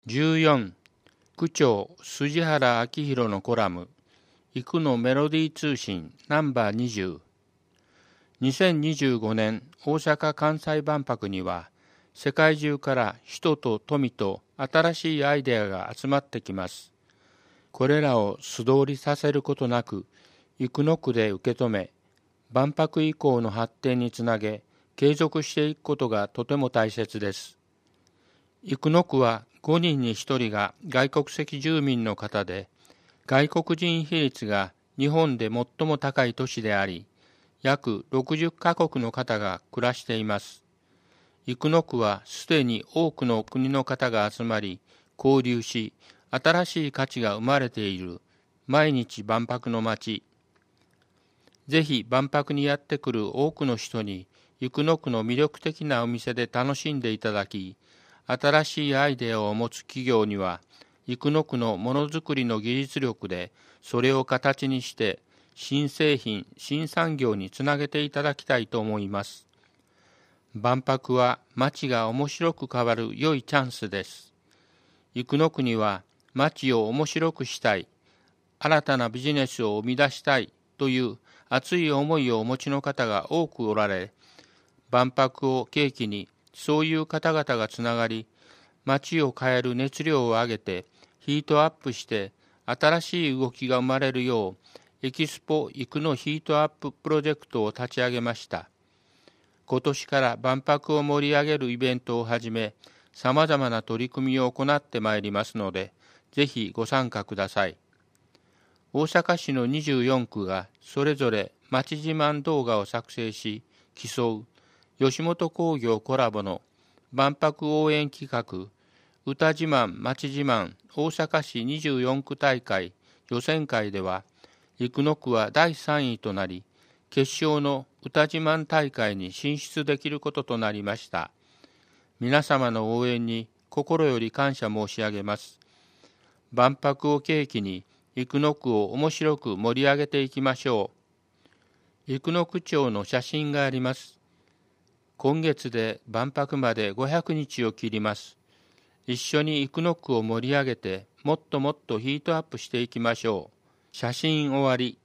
14. 区長筋原明宏のコラム行くのメロディー通信ナンバー20。2025年大阪・関西万博には世界中から人と富と新しいアイデアが集まってきます。これらを素通りさせることなく生野区で受け止め、万博以降の発展につなげ継続していくことがとても大切です。生野区は5人に1人が外国籍住民の方で、外国人比率が日本で最も高い都市であり、約60カ国の方が暮らしています。生野区はすでに多くの国の方が集まり、交流し、新しい価値が生まれている毎日万博の街。ぜひ万博にやってくる多くの人に生野区の魅力的なお店で楽しんでいただき、新しいアイデアを持つ企業には生野区のものづくりの技術力でそれを形にして新製品、新産業につなげていただきたいと思います。万博は街が面白く変わる良いチャンスです。生野区には街を面白くしたい、新たなビジネスを生み出したいという熱い思いをお持ちの方が多くおられ、万博を契機にそういう方々がつながり、街を変える熱量を上げてヒートアップして新しい動きが生まれるよう、エキスポ生野ヒートアッププロジェクトを立ち上げました。今年から万博を盛り上げるイベントをはじめ、さまざまな取り組みを行ってまいりますので、ぜひご参加ください。大阪市の24区がそれぞれ街自慢動画を作成し、競う吉本興業コラボの万博応援企画、歌自慢街自慢大阪市24区大会予選会では、生野区は第3位となり、決勝の歌自慢大会に進出できることとなりました。皆様の応援に心より感謝申し上げます。万博を契機に生野区を面白く盛り上げていきましょう。生野区長の写真があります。今月で万博まで500日を切ります。一緒に生野区を盛り上げてもっともっとヒートアップしていきましょう。写真終わり。